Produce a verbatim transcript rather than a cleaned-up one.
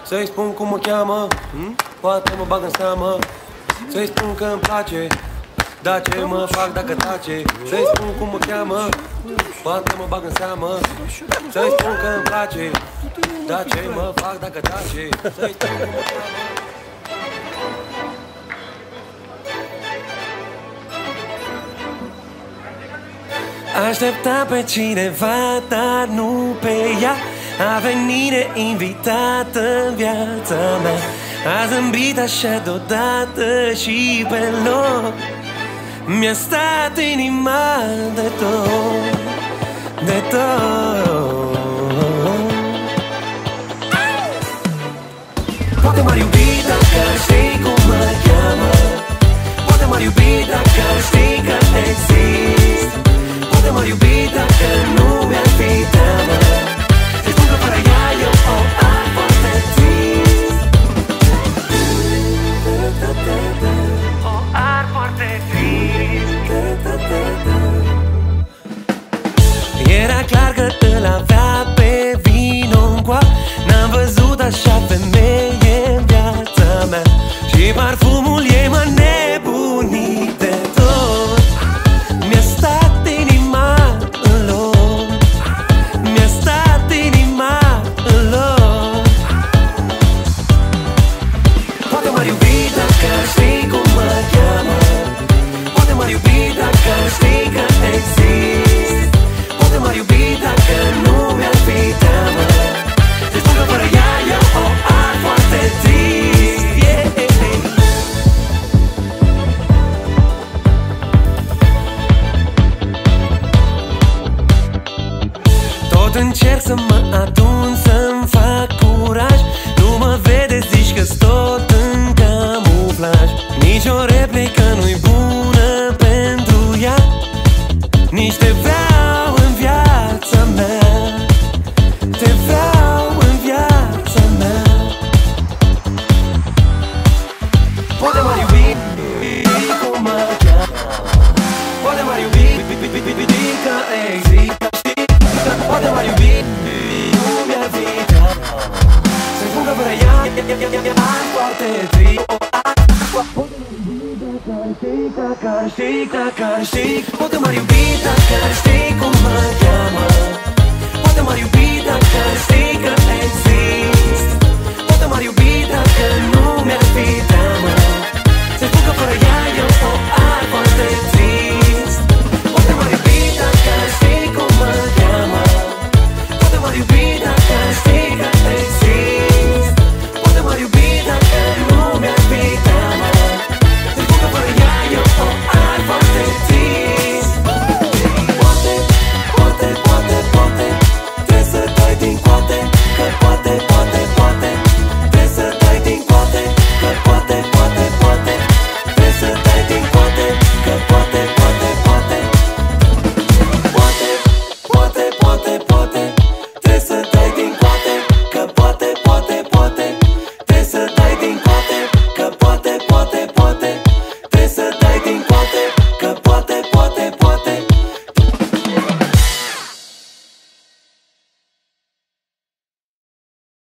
Să-i spun cum mă cheamă, poate mă bag în seamă. Să-i spun că îmi place, dar ce mă fac dacă tace? Să-i spun cum mă cheamă, poate mă bag în seamă. Să-i spun că îmi place, dar ce mă fac dacă tace? Să-i spun cum mă cheamă. Așteptam pe cineva, dar nu pe ea. A venit neinvitată în viața mea. A zâmbit așa deodată și pe loc. Mi-a stat inima de tot, de tot. Poate m-ar iubi dacă știi cum mă cheamă. Poate m-ar iubi dacă știi că exist. Poate m-ar iubi dacă nu mi-ar fi teamă. Să-i spun că fără ea eu o am foarte trist. O ar foarte trist. Era clar că îl avea pe vino-n coa. N-am văzut așa femeie în viața mea. Și parfumul ei m-a nebunit de tot. Mi-a stat inima în loc. Mi-a stat inima în loc. Poate m-ar iubi dacă știi cum mă cheamă. Poate m-ar iubi dacă știi că exist. Poate m-ar iubi dacă nu mi-ar fi teamă. Să-i spun că fără ea eu o am foarte trist. Yeah. Tot încerc să mă adun, să-mi fac curaj. Nu mă vede, zici că-s tot în camuflaj. Nici o replică nu-i bună pentru ea. Nici te vreau în viața mea. Te vreau în viața mea. Poate m-ar iubi cum mă cheamă. Poate m-ar iubi că există. Poate m-ar iubi, nu mi-ar fi teamă. Să-i spun că fără ea am foarte trist. Poate m-ar iubi dacă știi, dacă știi. Poate m-ar iubi dacă știi.